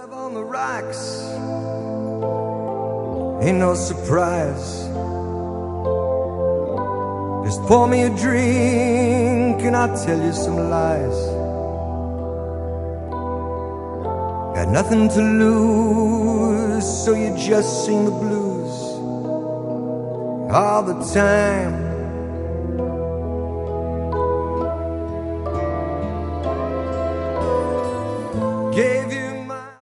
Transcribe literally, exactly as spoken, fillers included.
On the rocks, ain't no surprise. Just pour me a drink and I'll tell you some lies. Got nothing to lose, so you just sing the blues all the time.